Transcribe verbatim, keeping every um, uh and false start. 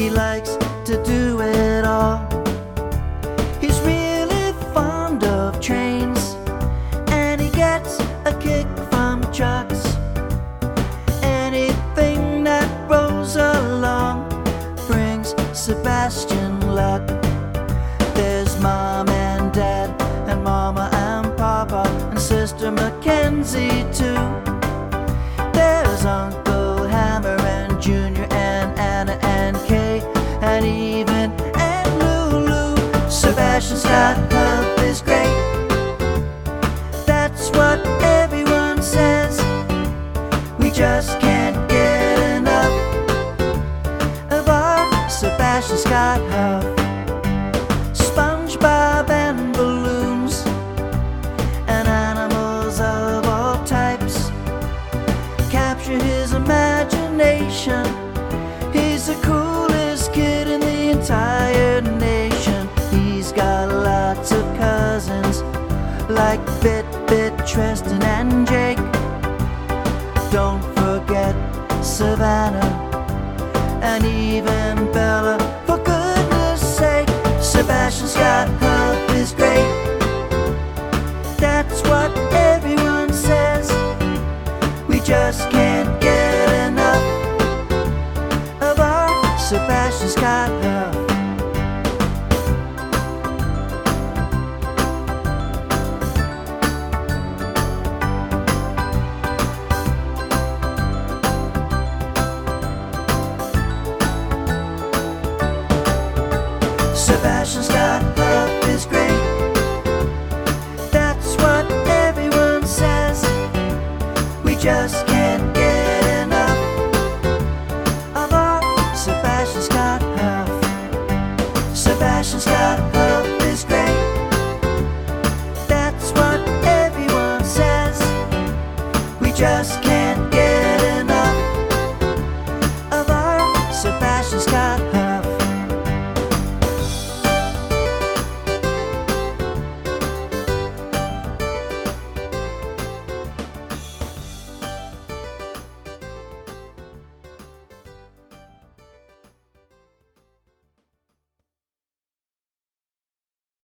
He likes to do it all. He's really fond of trains, and he gets a kick from trucks. Anything that rolls along brings Sebastian luck. There's Mom and Dad, and Mama and Papa, and Sister Mackenzie too. There's Uncle Hammer and Junior and Anna and Kay, and even Aunt Lulu. Sebastian's got love is great. That's what everyone says. We just can't get enough of our Sebastian's got love. SpongeBob and balloons and animals of all types capture his imagination. He's the coolest kid in the entire nation. He's got lots of cousins like Bit Bit, Tristan and Jake. Don't forget Savannah and even Bella, for goodness sake. Sebastian's got love is great. That's what everyone says. We just can't get enough of our Sebastian's got love. Sebastian's got love is great. That's what everyone says. We just can't get enough of our Sebastian's got love. Sebastian's got love is great. That's what everyone says. We just can't